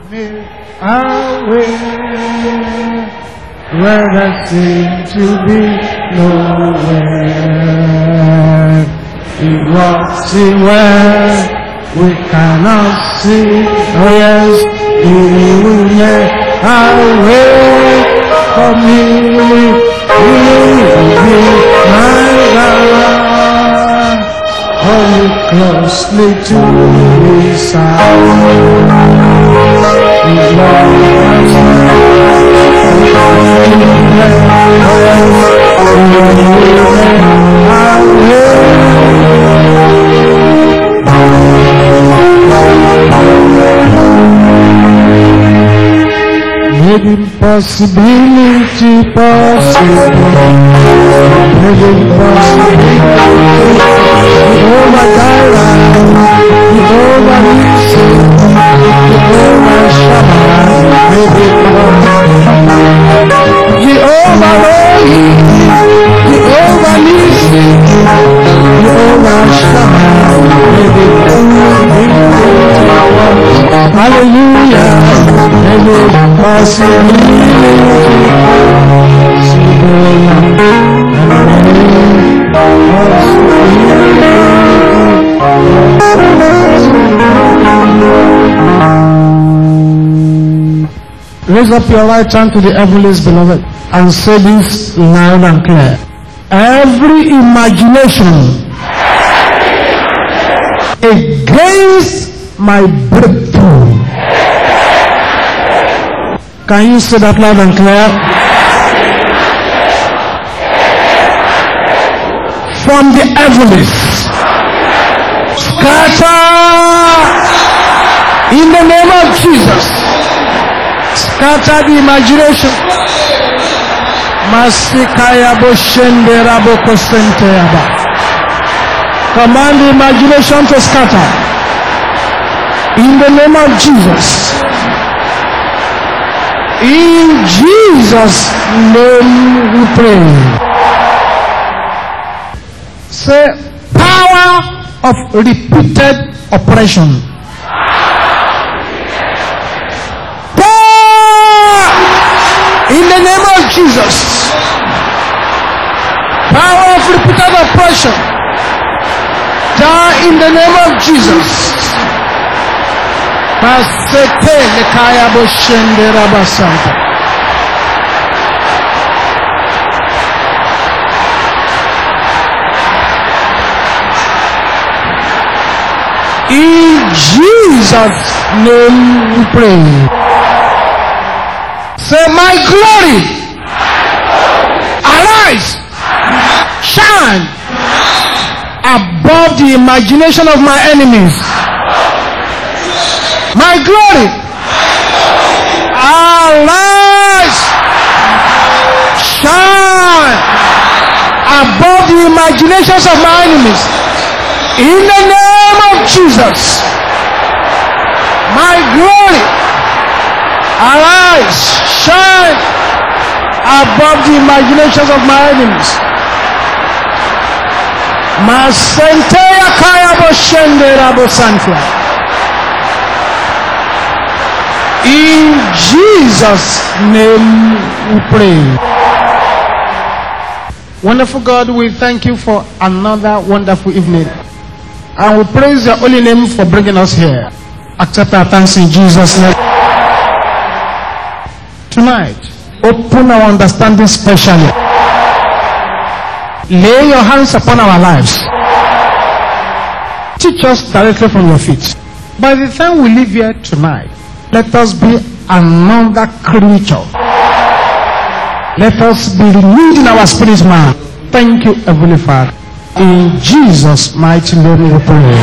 me away where there seems to be nowhere. He walks in where we cannot see. Oh yes, He will make a way for me. He will be my God. Hold me closely to His side. His love has made impossibility possible. Made impossibility Jehovah Jireh, Jehovah Nissi, Jehovah Shammah. Made it possible. Jehovah Rohi, Jehovah Nissi, Jehovah Shammah. Made it possible. Hallelujah. Made it Raise up your right hand to the heavens, beloved, and say this loud and clear. Every imagination against my breakthrough. Can you say that loud and clear? From the heavens, scatter in the name of Jesus. Scatter the imagination. Masikaya boshende raboko senteyaba. Command the imagination to scatter in the name of Jesus. In Jesus' name we pray. Say, power of repeated oppression. Power in the name of Jesus. Power of repeated oppression. Die in the name of Jesus. Pasete lekaya boshende rabasanta. In Jesus' name we pray. Say, my glory, arise, shine above the imagination of my enemies. My glory, arise, shine above the imaginations of my enemies. In the name of Jesus, my glory, arise, shine above the imaginations of my enemies. Masenteya kaya boshende rabo santia. In Jesus' name we pray. Wonderful God, we thank you for another wonderful evening. And we praise your holy name for bringing us here. Accept our thanks in Jesus' name. Tonight, open our understanding specially. Lay your hands upon our lives. Teach us directly from your feet. By the time we leave here tonight, let us be another creature. Let us be renewed in our spirit man. Thank you, Heavenly Father. In Jesus' mighty name we pray.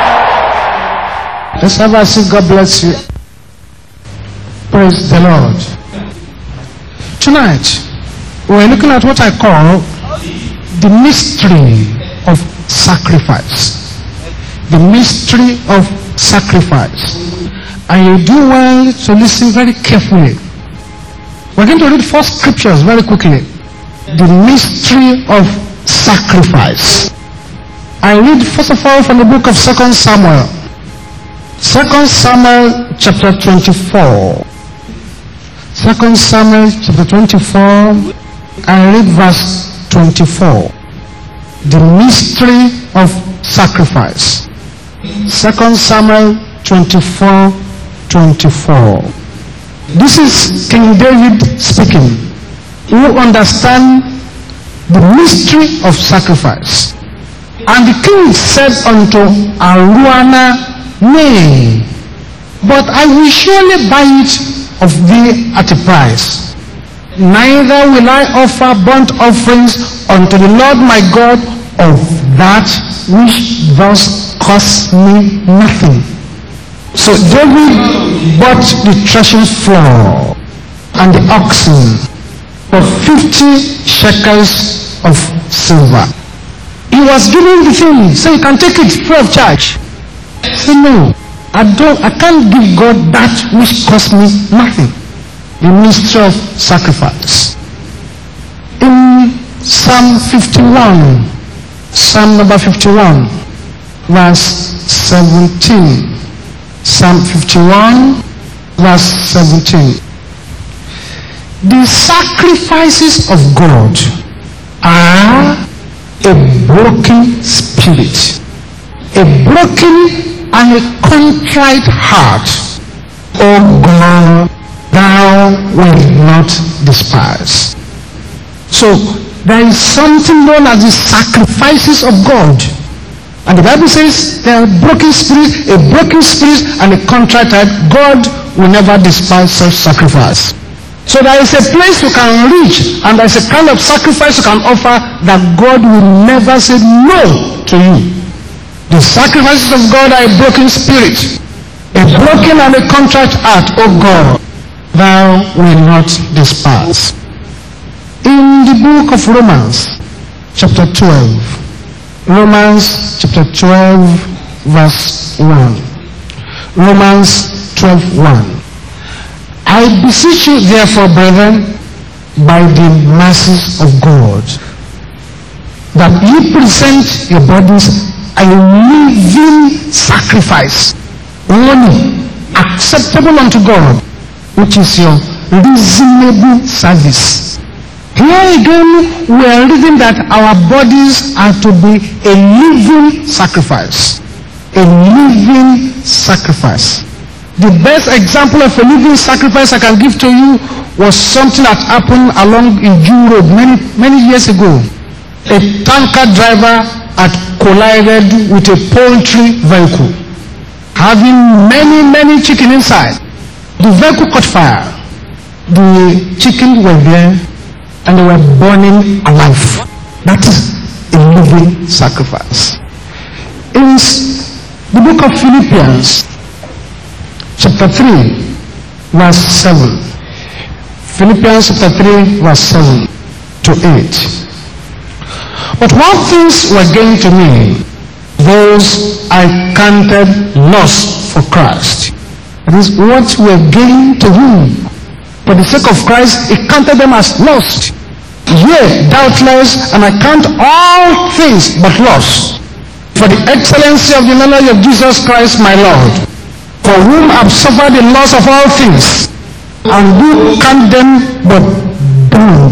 Just have a seat. God bless you. Praise the Lord. Tonight, we're looking at what I call the mystery of sacrifice. The mystery of sacrifice. And you do well to listen very carefully. We're going to read 4 scriptures very quickly. The mystery of sacrifice. I read first of all from the book of 2 Samuel. 2 Samuel chapter 24. 2 Samuel chapter 24, I read verse 24. The mystery of sacrifice. 2 Samuel 24, 24. This is King David speaking, who understand the mystery of sacrifice. And the king said unto Araunah, Nay, but I will surely buy it of thee at a price. Neither will I offer burnt offerings unto the Lord my God of that which thus cost me nothing. So David bought the threshing floor and the oxen for 50 shekels of silver. He was giving the thing, so you can take it free of charge. Say no, I can't give God that which cost me nothing. The mystery of sacrifice. In Psalm 51, Psalm number 51, verse 17. Psalm 51, verse 17. The sacrifices of God are a broken spirit, a broken and a contrite heart. O God, thou wilt not despise. So there is something known as the sacrifices of God. And the Bible says there are broken spirit, and a contrite heart. God will never despise such sacrifice. So there is a place you can reach, and there is a kind of sacrifice you can offer that God will never say no to you. The sacrifices of God are a broken spirit, a broken and a contrite heart. O God, thou wilt not despise. In the book of Romans, chapter 12, Romans chapter 12, verse 1. Romans 12:1. I beseech you therefore, brethren, by the mercies of God, that ye present your bodies a living sacrifice, holy, acceptable unto God, which is your reasonable service. Here again, we are reading that our bodies are to be a living sacrifice. A living sacrifice. The best example of a living sacrifice I can give to you was something that happened along in Europe many years ago. A tanker driver had collided with a poultry vehicle, having many chicken inside. The vehicle caught fire. The chicken were there, and they were burning alive. That is a living sacrifice. In the book of Philippians, chapter 3, verse 7. Philippians chapter 3, verse 7 to 8. But what things were gained to me, those I counted loss for Christ. That is, what were gained to him. For the sake of Christ, he counted them as lost. Yea, doubtless, and I count all things but loss, for the excellency of the knowledge of Jesus Christ my Lord, for whom I have suffered the loss of all things, and do count them but dung,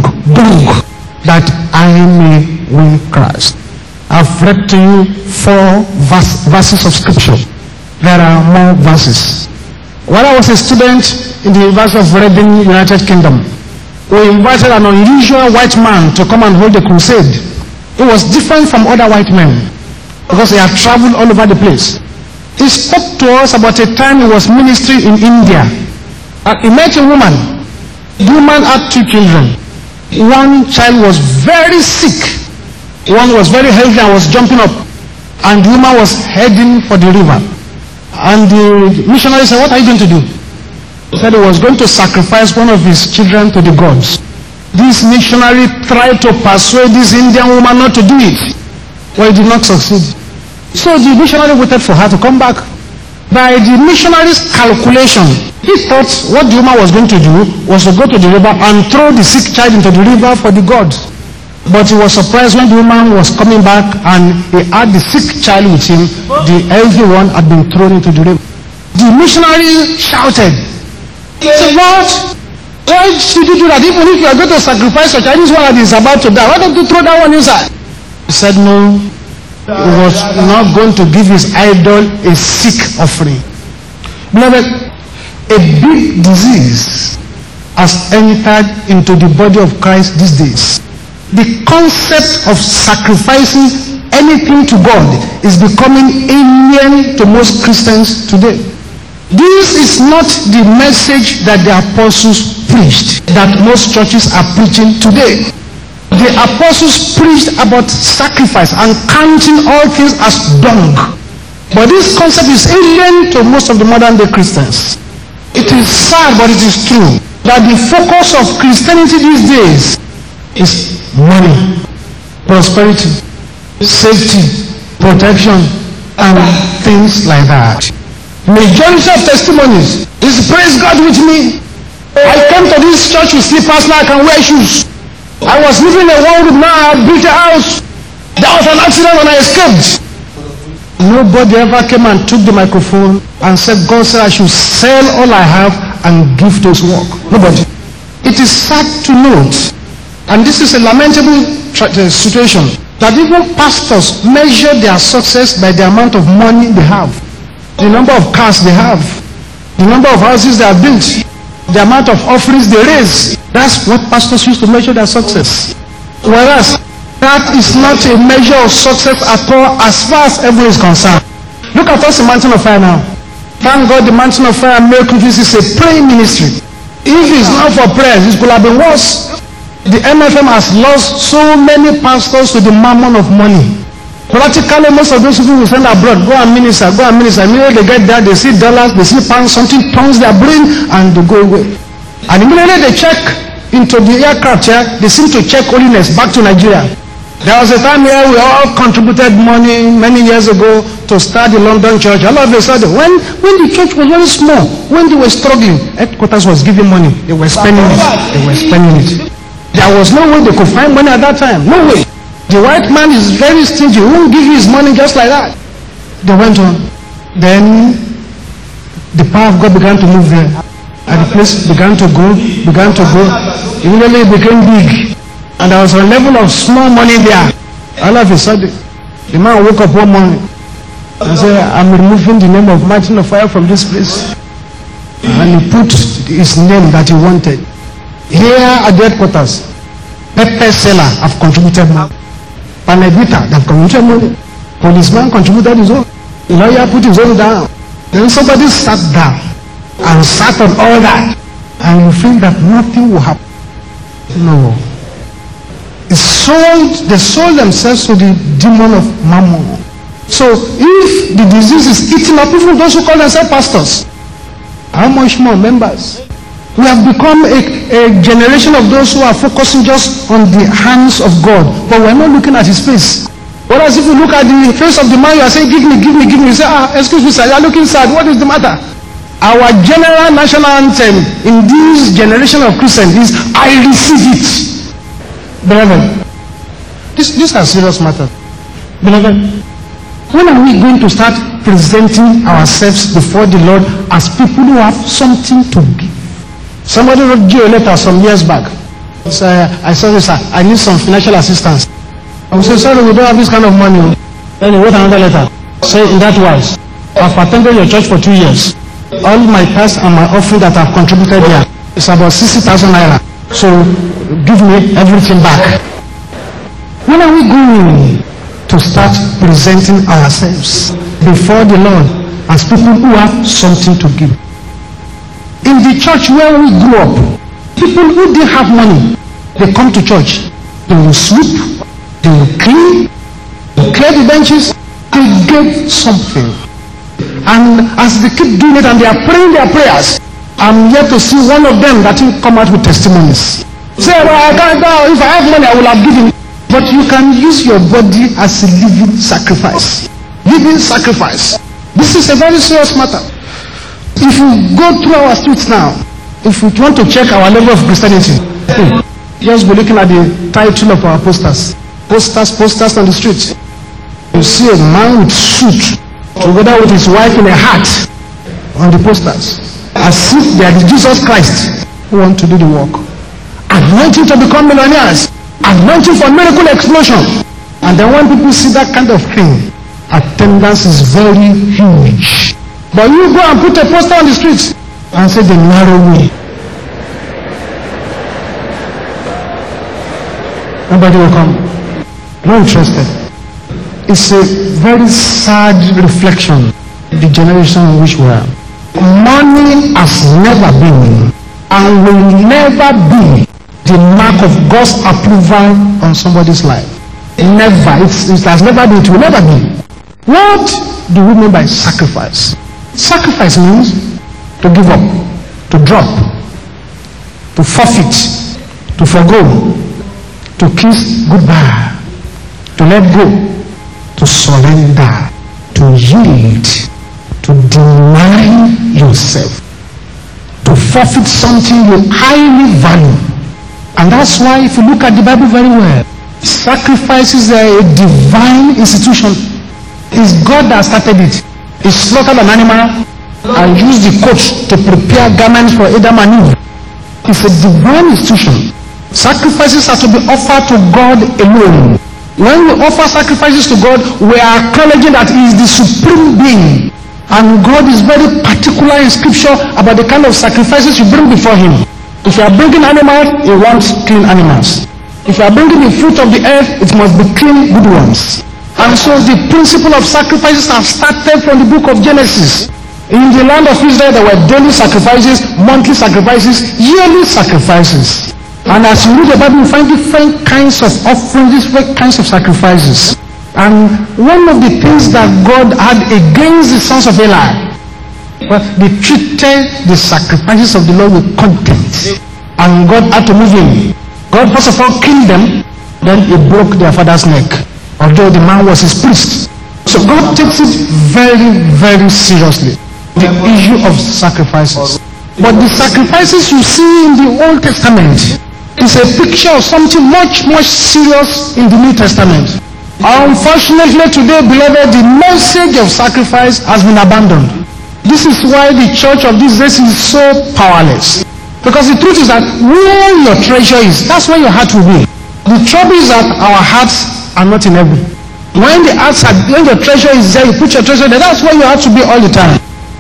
that I may win Christ. I've read to you 4 verses of scripture. There are more verses. When I was a student in the University of Reading, United Kingdom, we invited an unusual white man to come and hold a crusade. He was different from other white men because he had traveled all over the place. He spoke to us about a time he was ministering in India. He met a woman. The woman had 2 children. One child was very sick. One was very healthy and was jumping up. And the woman was heading for the river. And the missionary said, what are you going to do? He said he was going to sacrifice one of his children to the gods. This missionary tried to persuade this Indian woman not to do it. But he did not succeed. So the missionary waited for her to come back. By the missionary's calculation, he thought what the woman was going to do was to go to the river and throw the sick child into the river for the gods. But he was surprised when the woman was coming back and he had the sick child with him. The healthy one had been thrown into the river. The missionary shouted, say, Lord, why should you do that? Even if you are going to sacrifice a Chinese one that is about to die, why don't you throw that one inside? He said, no, he was not going to give his idol a sick offering. Beloved, a big disease has entered into the body of Christ these days. The concept of sacrificing anything to God is becoming alien to most Christians today. This is not the message that the apostles preached, that most churches are preaching today. The apostles preached about sacrifice and counting all things as dung. But this concept is alien to most of the modern day Christians. It is sad, but it is true, that the focus of Christianity these days is money, prosperity, safety, protection, and things like that. Majority of testimonies is praise God with me. I came to this church with slippers, now I can wear shoes. I was living in a one room, now I built a house. There was an accident when I escaped. Nobody ever came and took the microphone and said, God said I should sell all I have and give to his work. Nobody. It is sad to note, and this is a lamentable situation, that even pastors measure their success by the amount of money they have, the number of cars they have, the number of houses they have built, the amount of offerings they raise. That's what pastors use to measure their success. Whereas that is not a measure of success at all as far as heaven is concerned. Look at us in Mountain of Fire now. Thank God the Mountain of Fire Miracle is a praying ministry. If it's not for prayers, it could have been worse. The MFM has lost so many pastors to the mammon of money. Practically, most of those people will send abroad, go and minister, go and minister. Immediately they get there, they see dollars, they see pounds, something turns their brain, and they go away. And immediately they check into the aircraft here, they seem to check holiness back to Nigeria. There was a time here we all contributed money many years ago to start the London church. All of a sudden, when the church was very small, when they were struggling, headquarters was giving money. They were spending it. They were spending it. There was no way they could find money at that time. No way. The white man is very stingy. He won't give you his money just like that. They went on. Then the power of God began to move there. And the place began to go. Immediately it became big. And there was a level of small money there. All of a sudden, the man woke up one morning and said, I'm removing the name of Mountain of Fire from this place. And he put his name that he wanted. Here at the headquarters, pepper seller have contributed money. Panebita have contributed money. Policeman contributed his own. The lawyer put his own down. Then somebody sat down and sat on all that. And you feel that nothing will happen. No. They sold themselves to the demon of mammon. So if the disease is eating up even those who call themselves pastors, how much more members? We have become a generation of those who are focusing just on the hands of God, but we're not looking at his face. Whereas if you look at the face of the man, you are saying, give me. You say, excuse me sir, you are looking sad. What is the matter? Our general national anthem in this generation of Christians is, I receive it. Beloved, these are serious matters. Beloved, when are we going to start presenting ourselves before the Lord as people who have something to give? Somebody wrote you a letter some years back. So I saw this, I need some financial assistance. I was saying, sorry, we don't have this kind of money. Then he wrote another letter. Say in that wise, I've attended your church for 2 years. All my past and my offering that I've contributed here is about 60,000 naira. So give me everything back. When are we going to start presenting ourselves before the Lord as people who have something to give? In the church where we grew up, people who didn't have money, they come to church. They will sweep, they will clean, they will clear the benches, they give something. And as they keep doing it and they are praying their prayers, I'm yet to see one of them that will come out with testimonies. Say, well, I can't go. If I have money, I will have given. But you can use your body as a living sacrifice. Living sacrifice. This is a very serious matter. If you go through our streets now, if we want to check our level of Christianity, just be looking at the title of our posters. Posters on the street. You see a man with suit, together with his wife in a hat. on the posters, as if they are the Jesus Christ who want to do the work. Anointing to become millionaires, anointing for miracle explosion. And then when people see that kind of thing, attendance is very huge. But you go and put a poster on the street and say the narrow way. Nobody will come. Not interested. It's a very sad reflection of the generation in which we are. Money has never been and will never be the mark of God's approval on somebody's life. Never. It has never been. It will never be. What do we mean by sacrifice? Sacrifice means to give up, to drop, to forfeit, to forgo, to kiss goodbye, to let go, to surrender, to yield, to deny yourself, to forfeit something you highly value. And that's why if you look at the Bible very well, sacrifice is a divine institution. It's God that started it. He slaughtered an animal and used the coat to prepare garments for Adam and Eve. It's a divine institution. Sacrifices are to be offered to God alone. When we offer sacrifices to God, we are acknowledging that He is the supreme being. And God is very particular in scripture about the kind of sacrifices you bring before Him. If you are bringing animals, He wants clean animals. If you are bringing the fruit of the earth, it must be clean, good ones. And so the principle of sacrifices have started from the book of Genesis. In the land of Israel, there were daily sacrifices, monthly sacrifices, yearly sacrifices. And as you read the Bible, you find different kinds of offerings, different kinds of sacrifices. And one of the things that God had against the sons of Eli, but they treated the sacrifices of the Lord with contempt. And God had to move in. God first of all killed them, then He broke their father's neck, although the man was his priest. So God takes it very, very seriously, the issue of sacrifices. But the sacrifices you see in the Old Testament is a picture of something much, much serious in the New Testament. Unfortunately today, beloved, the message of sacrifice has been abandoned. This is why the church of this days is so powerless. Because the truth is that where your treasure is, that's where your heart will be. The trouble is that our hearts are not in heaven. When your treasure is there, you put your treasure there, that's where your heart will be all the time.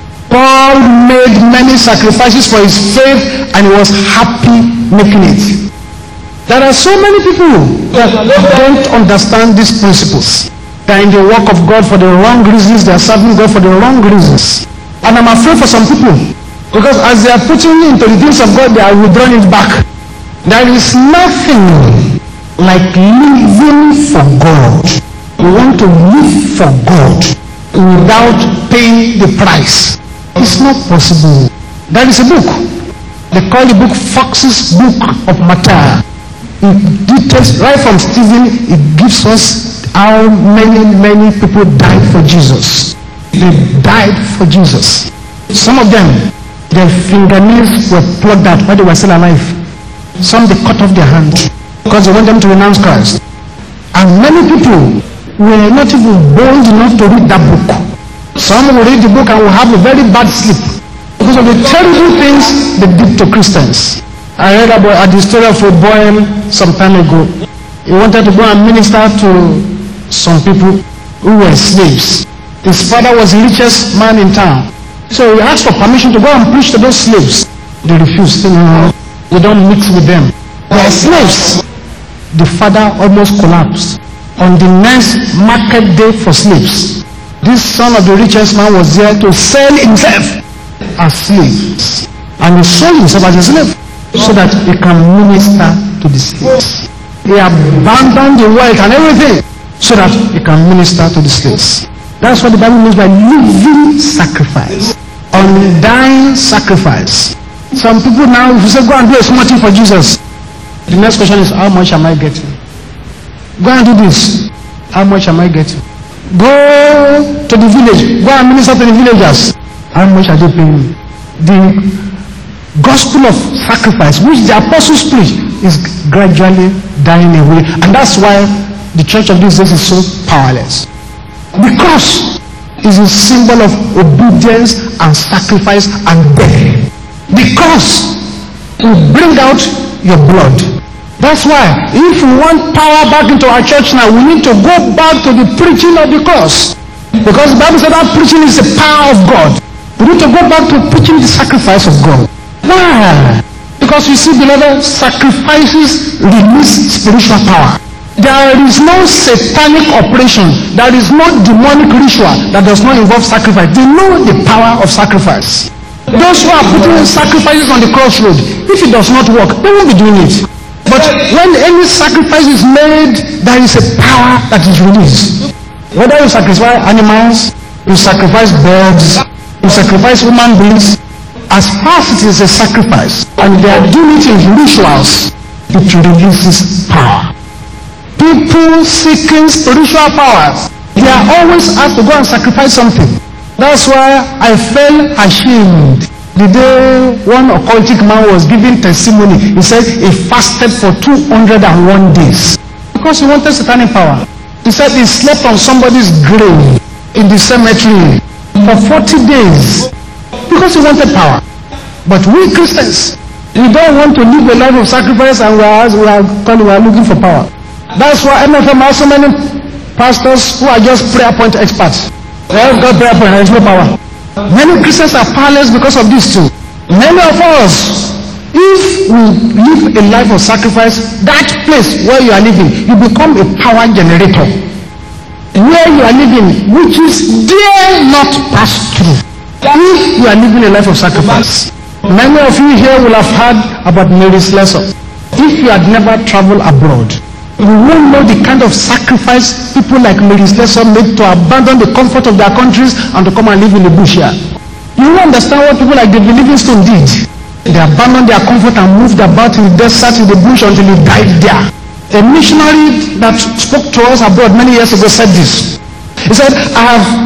Paul made many sacrifices for his faith and he was happy making it. There are so many people that don't understand these principles. They are in the work of God for the wrong reasons, they are serving God for the wrong reasons. And I'm afraid for some people, because as they are putting into the things of God, they are withdrawing it back. There is nothing like living for God. We want to live for God without paying the price. It's not possible. There is a book. They call the book Fox's Book of Martyr. It details right from Stephen. It gives us how many people died for Jesus. They died for Jesus. Some of them, their fingernails were plucked out while they were still alive. Some they cut off their hand because they want them to renounce Christ. And many people were not even bold enough to read that book. Some will read the book and will have a very bad sleep because of the terrible things they did to Christians. I read about the story of a boy some time ago. He wanted to go and minister to some people who were slaves. His father was the richest man in town. So he asked for permission to go and preach to those slaves. They refused. No, we don't mix with them. They are slaves. The father almost collapsed. On the next market day for slaves, this son of the richest man was there to sell himself as slaves. And he sold himself as a slave so that he can minister to the slaves. He abandoned the wealth and everything so that he can minister to the slaves. That's what the Bible means by living sacrifice. Undying sacrifice. Some people now, if you say go and do a small thing for Jesus, the next question is, how much am I getting? Go and do this. How much am I getting? Go to the village. Go and minister to the villagers. How much are they paying me? The gospel of sacrifice, which the apostles preach, is gradually dying away. And that's why the church of these days is so powerless. Because is a symbol of obedience and sacrifice and death. The cross will bring out your blood. That's why if we want power back into our church now, we need to go back to the preaching of the cross. Because the Bible said that preaching is the power of God. We need to go back to preaching the sacrifice of God. Why? Because you see, beloved, sacrifices release spiritual power. There is no satanic operation, there is no demonic ritual that does not involve sacrifice. They know the power of sacrifice. Those who are putting sacrifices on the crossroad, if it does not work, they won't be doing it. But when any sacrifice is made, there is a power that is released. Whether you sacrifice animals, you sacrifice birds, you sacrifice human beings, as far as it is a sacrifice, and they are doing it in rituals, it releases power. People seeking spiritual powers, they are always asked to go and sacrifice something. That's why I felt ashamed the day one occultic man was giving testimony. He said he fasted for 201 days because he wanted satanic power. He said he slept on somebody's grave in the cemetery for 40 days because he wanted power. But we Christians, we don't want to live a life of sacrifice, and we are looking for power. That's why MFM has so many pastors who are just prayer point experts. They have got prayer point, there is no power. Many Christians are powerless because of this too. Many of us, if we live a life of sacrifice, that place where you are living, you become a power generator. Where you are living, which is dare not pass through. If you are living a life of sacrifice. Many of you here will have heard about Mary's lesson. If you had never traveled abroad, you won't know the kind of sacrifice people like Mary's lesson made to abandon the comfort of their countries and to come and live in the bush here. You won't understand what people like David Livingstone did. They abandoned their comfort and moved about in the desert, in the bush, until he died there. A missionary that spoke to us abroad many years ago said this. He said, I have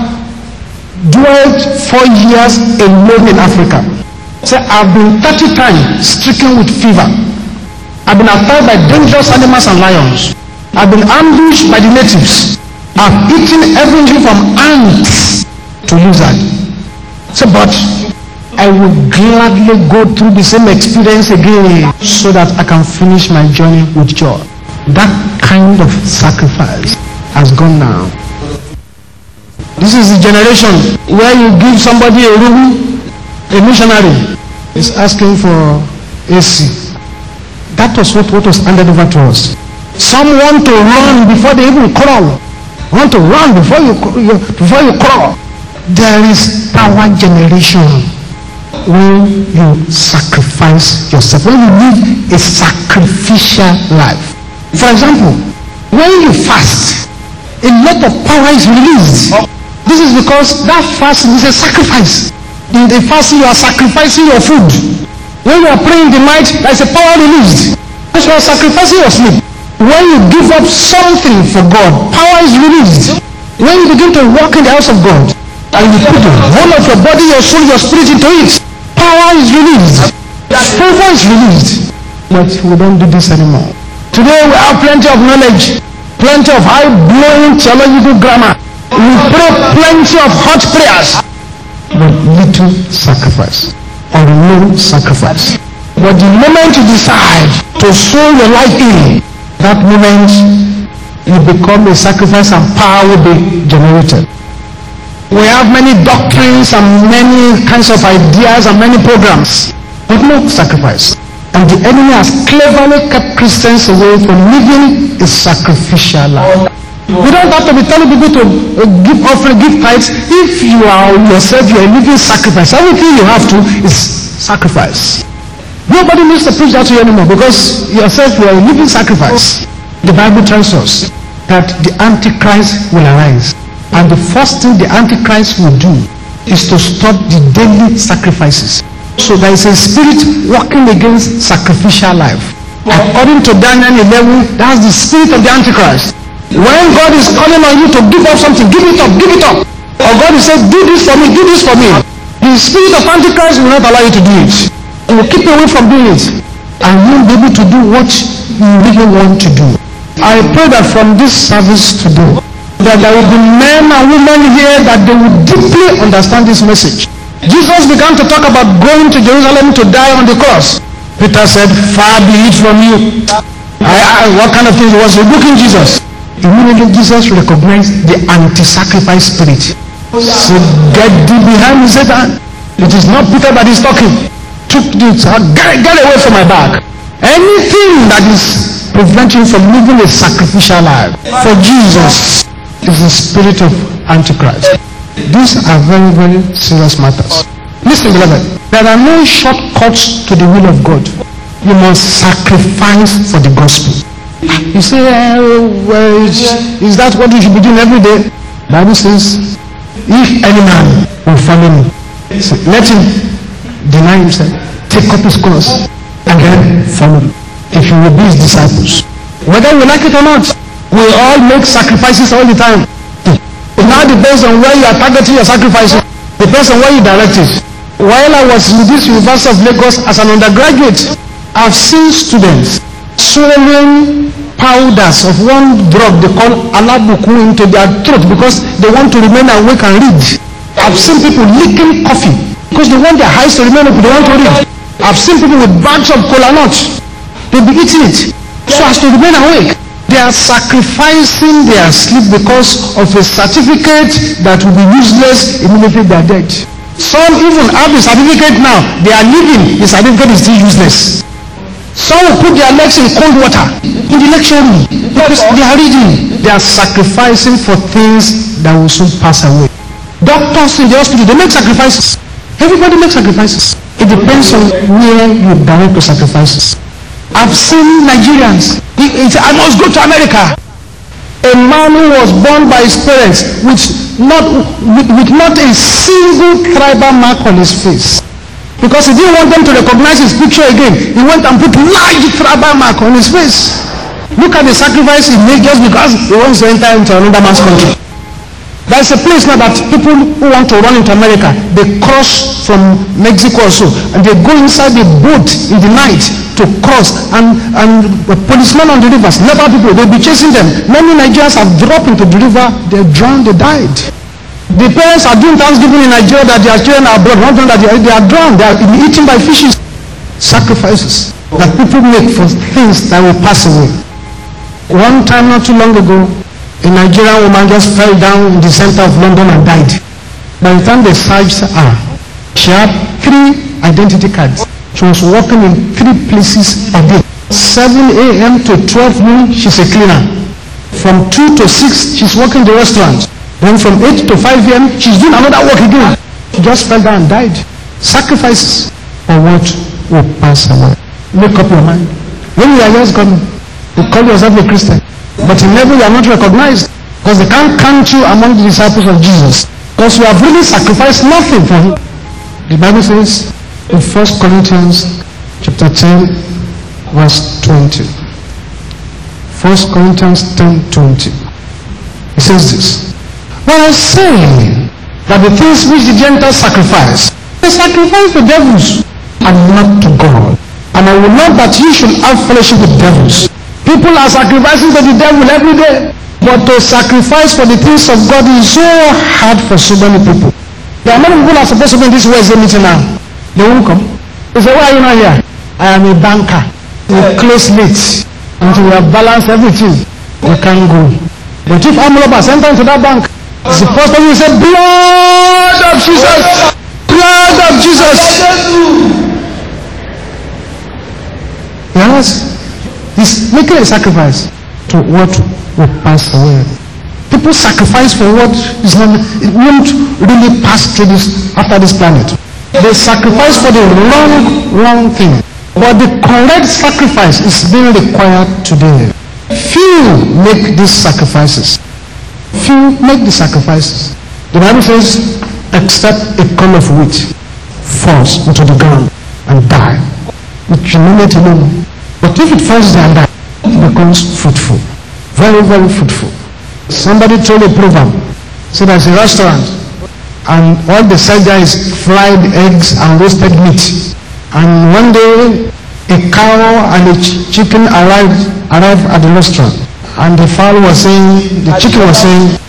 dwelt 4 years alone in Africa. He said, I have been 30 times stricken with fever. I've been attacked by dangerous animals and lions. I've been ambushed by the natives. I've eaten everything from ants to lizard. So, but I would gladly go through the same experience again so that I can finish my journey with joy. That kind of sacrifice has gone now. This is the generation where you give somebody a room, a missionary is asking for AC. That was what was handed over to us. Some want to run before they even crawl. Want to run before you crawl. There is power generation when you sacrifice yourself, when you live a sacrificial life. For example, when you fast, a lot of power is released. This is because that fasting is a sacrifice. In the fasting, you are sacrificing your food. When you are praying in the night, there is a power released. As you are sacrificing your sleep. When you give up something for God, power is released. When you begin to walk in the house of God, and you put the whole of your body, your soul, your spirit into it, power is released. Favor is released. But we don't do this anymore. Today we have plenty of knowledge, plenty of high-blowing theological grammar. We pray plenty of hot prayers, but little sacrifice. Or no sacrifice. But the moment you decide to sow your life in, that moment you become a sacrifice and power will be generated. We have many doctrines and many kinds of ideas and many programs, but no sacrifice. And the enemy has cleverly kept Christians away from living a sacrificial life. You don't have to be telling people to give offering, give tithes. If you are yourself, you are living sacrifice. Everything you have to is sacrifice. Nobody needs to preach that to you anymore because yourself, you are a living sacrifice. The Bible tells us that the Antichrist will arise. And the first thing the Antichrist will do is to stop the daily sacrifices. So there is a spirit working against sacrificial life. According to Daniel 11, that's the spirit of the Antichrist. When God is calling on you to give up something, give it up, give it up. Or God is saying, do this for me, do this for me. The spirit of Antichrist will not allow you to do it. It will keep you away from doing it. And you will be able to do what you really want to do. I pray that from this service today, that there will be men and women here that they will deeply understand this message. Jesus began to talk about going to Jerusalem to die on the cross. Peter said, far be it from you. What kind of thing was rebuking Jesus? Immediately Jesus recognized the anti-sacrifice spirit. So get thee behind me, Satan. It is not Peter that is talking. Get away from my back. Anything that is preventing you from living a sacrificial life for Jesus is the spirit of Antichrist. These are very, very serious matters. Listen, beloved, there are no shortcuts to the will of God. You must sacrifice for the gospel. You say, well, is that what you should be doing every day? The Bible says, if any man will follow me, so let him deny himself, take up his cross, and then follow me. If you will be his disciples. Whether we like it or not, we all make sacrifices all the time. It now depends on where you are targeting your sacrifice. Depends on where you direct it. While I was in this University of Lagos as an undergraduate, I've seen students swallowing powders of one drug they call alabuku into their throat because they want to remain awake and read. I've seen people licking coffee because they want their eyes to remain open, they want to read. I've seen people with bags of cola nuts. They'll be eating it so as to remain awake. They are sacrificing their sleep because of a certificate that will be useless immediately they are dead. Some even have the certificate now. They are living. The certificate is still useless. Some will put their legs in cold water in the lecture room because they are reading. They are sacrificing for things that will soon pass away. Doctors in the hospital, they make sacrifices. Everybody makes sacrifices. It depends on where you direct your sacrifices. I've seen Nigerians. I must go to America. A man who was born by his parents with not a single tribal mark on his face. Because he didn't want them to recognize his picture again. He went and put large tribal mark on his face. Look at the sacrifice he made just because he wants to enter into another man's country. There's a place now that people who want to run into America, they cross from Mexico or so, and they go inside the boat in the night to cross, and policemen on the rivers, leper people, they'll be chasing them. Many Nigerians have dropped into the river, they drowned, they died. The parents are doing Thanksgiving in Nigeria that their children are abroad, not that they are drowned, they are eaten by fishes. Sacrifices that people make for things that will pass away. One time not too long ago, a Nigerian woman just fell down in the center of London and died. By the time they searched her, she had 3 identity cards. She was working in 3 places a day. 7 a.m. to 12 noon, she's a cleaner. From 2 to 6, she's working in the restaurant. Then from 8 to 5 a.m., she's doing another work again. She just fell down and died. Sacrifices for what will pass away. Make up your mind. When you are just coming, you call yourself a Christian. But in heaven you are not recognized because they can't count you among the disciples of Jesus because you have really sacrificed nothing for him. The Bible says in 1 Corinthians chapter 10 verse 20. 1 Corinthians 10:20. It says this. But I say that the things which the Gentiles sacrifice, they sacrifice to devils and not to God. And I will not that you should have fellowship with devils. People are sacrificing to the devil every day. But to sacrifice for the things of God is so hard for so many people. There are many people who are supposed to be in this Wednesday meeting now. They won't come. They say, why are you not here? I am a banker. We close late. Until we have balanced everything, we can't go. But if armed robbers enter into that bank, it's the first time you say, blood of Jesus! Blood of Jesus! Yes. He's making a sacrifice to what will pass away. People sacrifice for what is not, it won't really pass through this after this planet. They sacrifice for the wrong thing. But the correct sacrifice is being required today. Few make these sacrifices. Few make the sacrifices. The Bible says, except a corn of wheat falls into the ground and die, it remaineth alone. But if it falls there and dies, it becomes fruitful. Very, very fruitful. Somebody told a proverb. So there's a restaurant and all they sell there is fried eggs and roasted meat. And one day a cow and a chicken arrived at the restaurant. And the fowl was saying, the chicken was saying,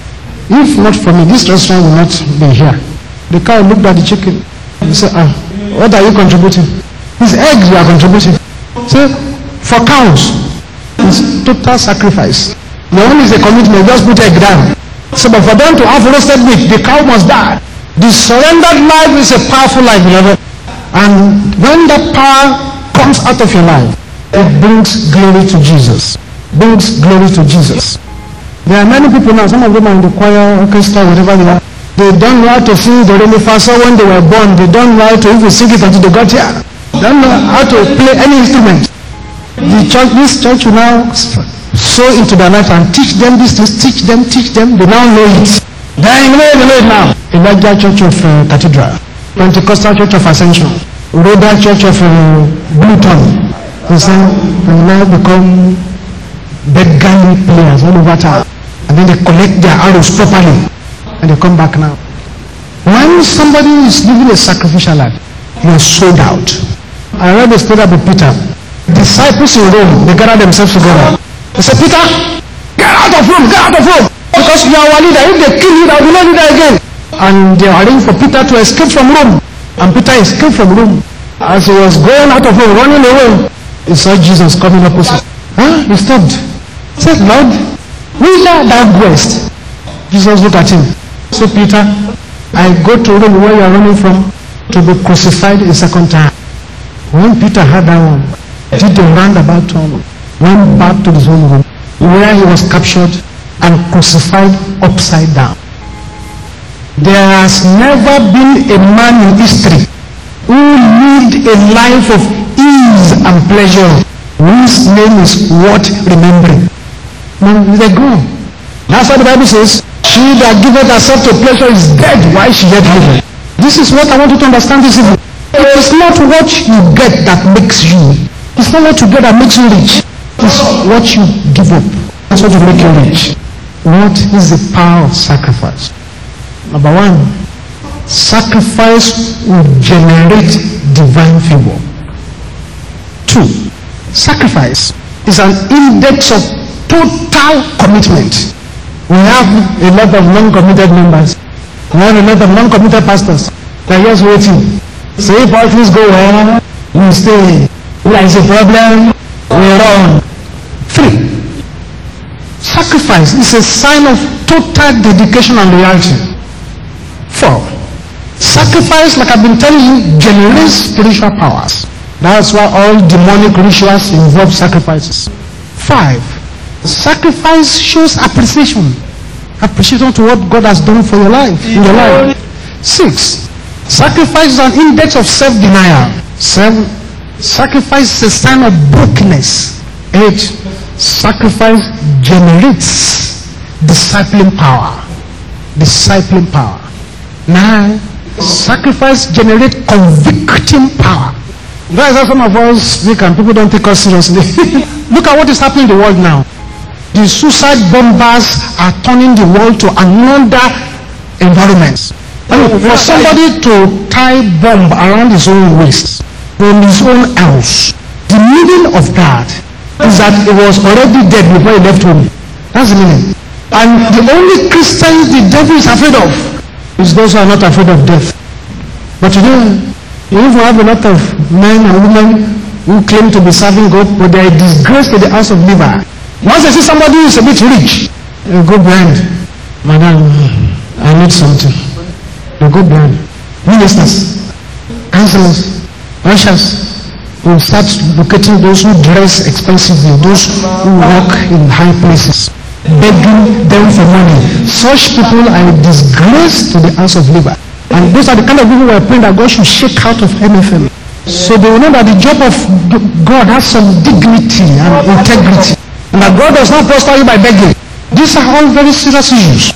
If not for me, this restaurant will not be here. The cow looked at the chicken. He said, what are you contributing? His eggs you are contributing. So, for cows, it's total sacrifice. The one is a commitment, just put egg down. So, but for them to have roasted meat, the cow must die. The surrendered life is a powerful life, beloved. And when that power comes out of your life, it brings glory to Jesus. Brings glory to Jesus. There are many people now, some of them are in the choir, orchestra, whatever they are. They don't know how to sing the Re Mi Fa So when they were born. They don't know how to even sing it until they got here. They don't know how to play any instrument. This church will now sow into their life and teach them this, teach them. They now know it. They know it now. Elijah Church of Cathedral, Pentecostal Church of Ascension, Rhoda Church of Bluton. They now become beggarly players all over town. And then they collect their arrows properly. And they come back now. When somebody is living a sacrificial life, you are sold out. I read the story about Peter. Disciples in Rome, they gather themselves together. They say, Peter, get out of Rome, get out of Rome. Because you are our leader. If they kill you, there will be no leader again. And they arranged for Peter to escape from Rome. And Peter escaped from Rome. As he was going out of Rome, running away, he saw Jesus coming opposite. He stopped. He said, Lord, whither thou goest? Jesus looked at him. So Peter, I go to Rome where you are running from to be crucified a second time. When Peter heard that one, did a roundabout turn, went back to his own room where he was captured and crucified upside down. There has never been a man in history who lived a life of ease and pleasure whose name is worth remembering. No, they're gone. That's what the Bible says. She that giveth herself to pleasure is dead while she yet liveth. This is what I want you to understand this evening. It is not what you get that makes you. It's not what you get that makes you rich. It's what you give up. That's what will make you rich. What is the power of sacrifice? Number one, sacrifice will generate divine favor. 2, sacrifice is an index of total commitment. We have a lot of non-committed members. We have a lot of non-committed pastors. They are just waiting. So if all things go well, we stay. If there is a problem, we run. 3, sacrifice is a sign of total dedication and loyalty. 4, sacrifice, like I've been telling you, generates spiritual powers. That's why all demonic rituals involve sacrifices. 5, sacrifice shows appreciation. Appreciation to what God has done for your life, in your life. 6, sacrifice is an index of self-denial. 7, sacrifice is a sign of brokenness. 8, sacrifice generates discipling power. Discipling power. 9, sacrifice generates convicting power. That's how some of us speak and people don't take us seriously. Look at what is happening in the world now. The suicide bombers are turning the world to another environment. For somebody to tie bomb around his own waist from his own house, the meaning of that is that he was already dead before he left home. That's the meaning. And the only Christians the devil is afraid of is those who are not afraid of death. But today, you even have a lot of men and women who claim to be serving God, but they are a disgrace to the house of Levi. Once they see somebody who is a bit rich, they go behind. Madam, I need something. They go behind. Ministers, counselors, ushers will start locating those who dress expensively, those who work in high places, begging them for money. Such people are a disgrace to the house of Levi. And those are the kind of people who are praying that God should shake out of MFM. So they will know that the job of God has some dignity and integrity. And that God does not prosper you by begging. These are all very serious issues.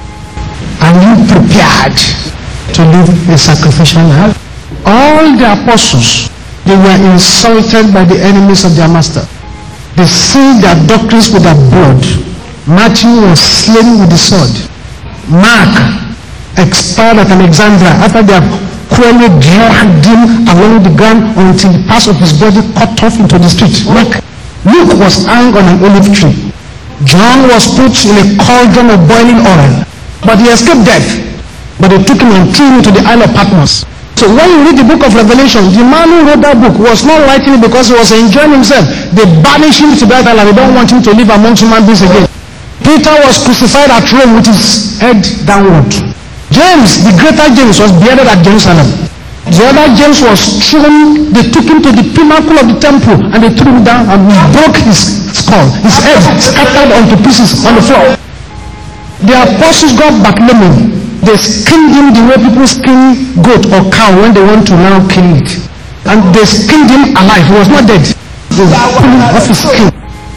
Are you prepared to live a sacrificial life? All the apostles, they were insulted by the enemies of their master. They sealed their doctrines with their blood. Matthew was slain with the sword. Mark expired at Alexandria after they have cruelly dragged him along the ground until the parts of his body cut off into the street. Luke was hung on an olive tree. John was put in a cauldron of boiling oil. but he escaped death. But they took him and threw him to the Isle of Patmos. So when you read the book of Revelation, the man who wrote that book was not writing it because he was enjoying himself. They banished him to that island. They don't want him to live amongst human beings again. Peter was crucified at Rome with his head downward. James, the greater James, was beheaded at Jerusalem. The other James was thrown, they took him to the pinnacle of the temple and they threw him down and broke his skull. His head scattered onto pieces on the floor. The apostles got Bartholomew. They skinned him the way people skin goat or cow when they want to now kill it. And they skinned him alive. He was not dead. They were pulling off his skin.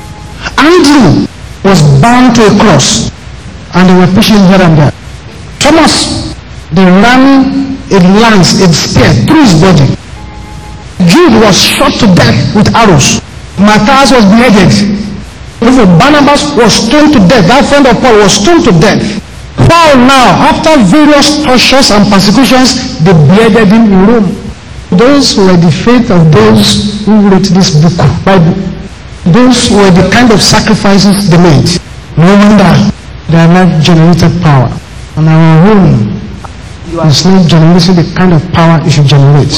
Andrew was bound to a cross and they were pushing here and there. Thomas, they ran a lance, a spear through his body. Jude was shot to death with arrows. Matthias was beheaded. Barnabas was stoned to death. That friend of Paul was stoned to death. Paul now, after various tortures and persecutions, they beheaded him in Rome. Those were the fate of those who wrote this book, Bible. Those were the kind of sacrifices they made. No wonder their life generated power. And our own is not generating the kind of power it should generate.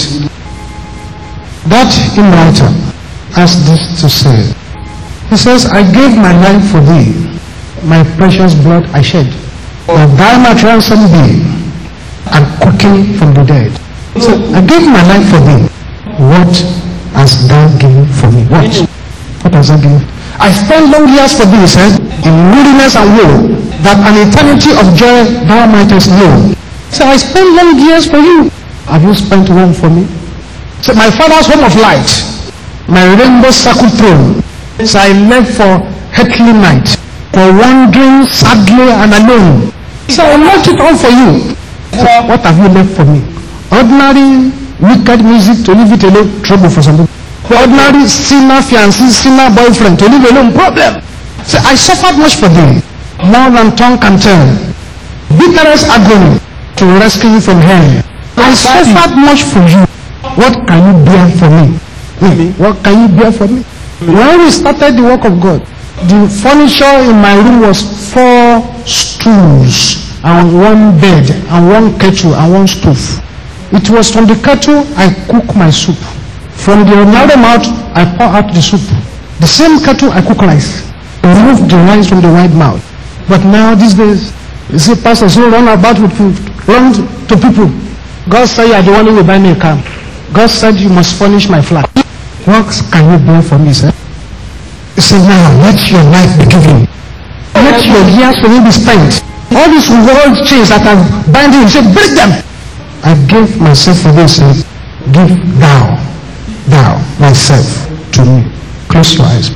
That hymn writer has this to say. He says, I gave my life for thee, my precious blood I shed. That thou might ransom thee and quicken from the dead. So I gave my life for thee. What hast thou given for me? What? What has thou given? I spent long years for thee, he said, in weariness and woe, that an eternity of joy thou mightest know. So I spent long years for you. Have you spent one for me? So my father's home of light, my rainbow circle throne. So I left for earthly night, for wandering sadly and alone. So I left it all for you. So what have you left for me? Ordinary wicked music to leave it alone, trouble for some people. Ordinary sinner fiancé, sinner boyfriend to leave alone, problem. So I suffered much for thee, more than tongue can tell. Bitterest agony to rescue you from hell. I suffered much for you. What can you bear for me? What can you bear for me? When we started the work of God, the furniture in my room was 4 stools and 1 bed and 1 kettle and 1 stove. It was from the kettle I cook my soup. From the ordinary mouth I pour out the soup. The same kettle I cook rice. Remove the rice from the wide mouth. But now these days, you see pastors who run about with food, run to people. God said you are the one who will buy me a car. God said you must furnish my flat. What can you do for me, sir? He said, now let your life be given. Let your years for me be spent. All these world chains that are binding, he said, break them. I gave myself for this. Give thou myself to me. Close your eyes.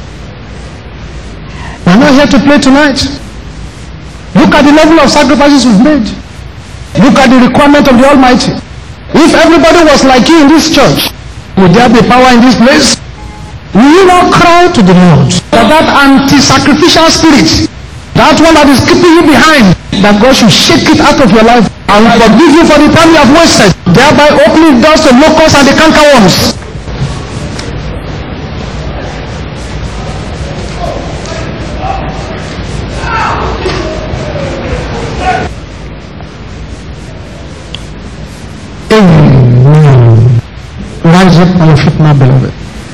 We're not here to play tonight. Look at the level of sacrifices we've made. Look at the requirement of the Almighty. If everybody was like you in this church, would there be power in this place? Will you not cry to the Lord that anti-sacrificial spirit, that one that is keeping you behind, that God should shake it out of your life and forgive you for the time you have wasted, thereby opening doors to locusts and the cankerworms? Amen. Rise up on your feet, my beloved.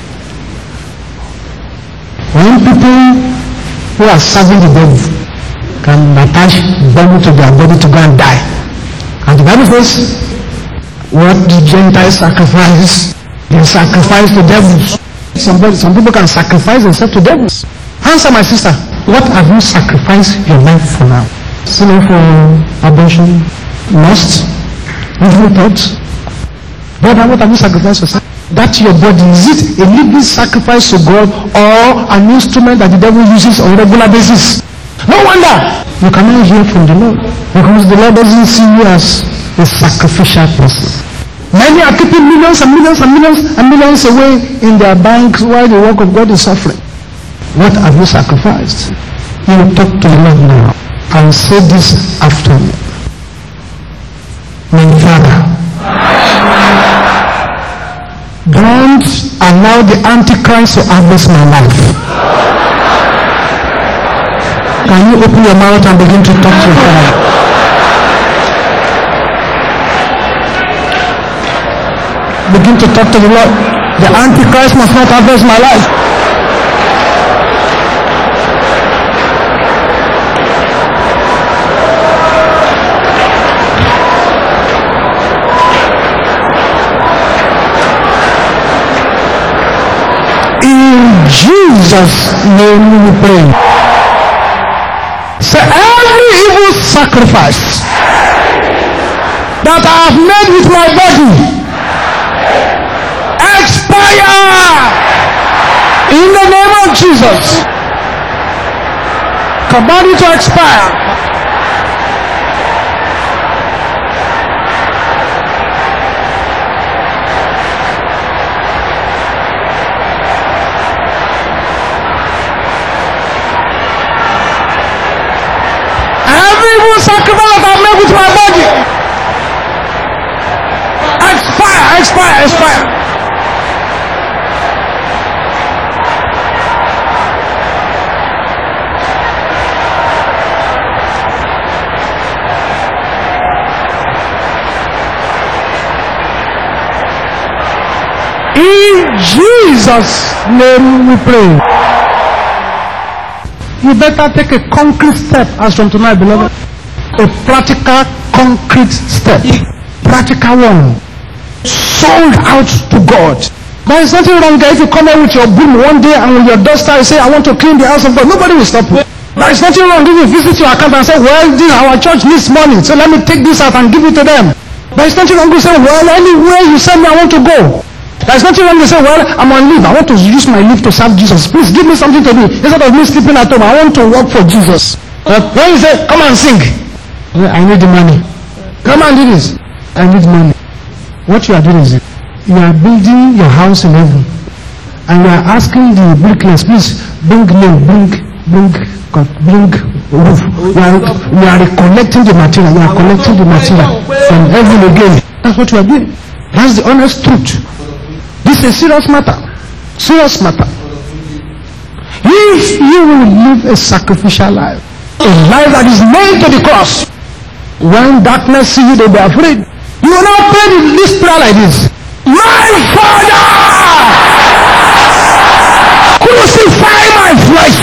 When people who are serving the devil can attach body to their body to go and die, and the Bible says, what the Gentiles sacrifice, they sacrifice to devils. Some people can sacrifice themselves to devils. Answer, my sister, what have you sacrificed your life for now? Sinning for abortion, lust, evil thoughts? Brother, what have you sacrificed yourself? That your body, is it a living sacrifice to God or an instrument that the devil uses on a regular basis? No wonder you cannot hear from the Lord, because the Lord doesn't see you as a sacrificial person. Many are keeping millions and millions and millions and millions away in their banks while the work of God is suffering. What have you sacrificed? You will talk to the Lord now and say this after me. My Father, don't allow the Antichrist to harvest my life. Can you open your mouth and begin to talk to your Father? Begin to talk to the Lord. The Antichrist must not harvest my life. In Jesus' name we pray. Say, every evil sacrifice that I have made with my body, expire in the name of Jesus. Command it to expire. Every evil sacrifice that I have made with my body, expire. In Jesus' name we pray. You better take a concrete step as from tonight, beloved. A practical, concrete step. Practical one. Sold out to God. There is nothing wrong there if you come out with your broom one day and with your duster you say, I want to clean the house of God. Nobody will stop you. There is nothing wrong if you visit your account and say, well, our church needs money, so let me take this out and give it to them. There is nothing wrong if you say, well, anywhere you send me, I want to go. There is nothing wrong if you say, well, I'm on leave. I want to use my leave to serve Jesus. Please give me something to do. Instead of me sleeping at home, I want to work for Jesus. When you say, come and sing, I need the money. Come and do this. I need money. What you are doing is you are building your house in heaven, and you are asking the bricklayers, please bring nail, bring roof. You are collecting the material. You are collecting the material from heaven again. That's what you are doing. That's the honest truth. This is a serious matter. Serious matter. If you will live a sacrificial life, a life that is nailed to the cross, when darkness see you, they will be afraid. You will not pray this prayer like this. My Father, crucify my flesh.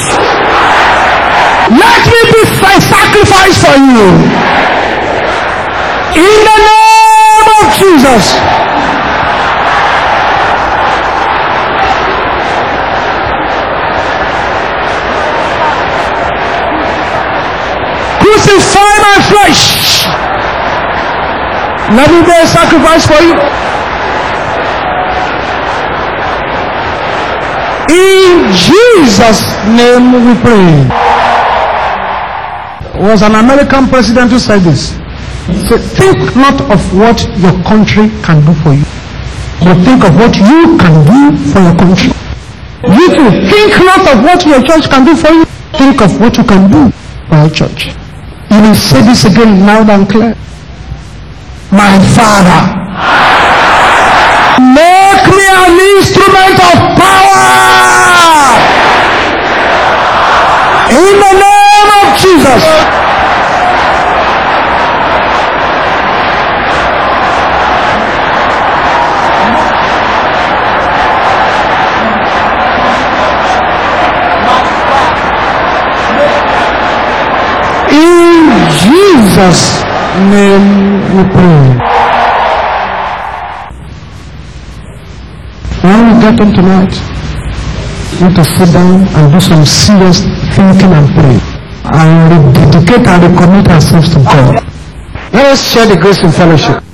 Let me be a sacrifice for you. In the name of Jesus. Crucify my flesh. Let me be a sacrifice for you. In Jesus' name we pray. There was an American president who said this. He said, think not of what your country can do for you, but think of what you can do for your country. You too, think not of what your church can do for you, think of what you can do for your church. You will say this again loud and clear. My Father, make me an instrument of power in the name of Jesus. In Jesus' name we pray. When we get home tonight, we need to sit down and do some serious thinking and pray, and rededicate and recommit ourselves to God. Let us share the grace in fellowship.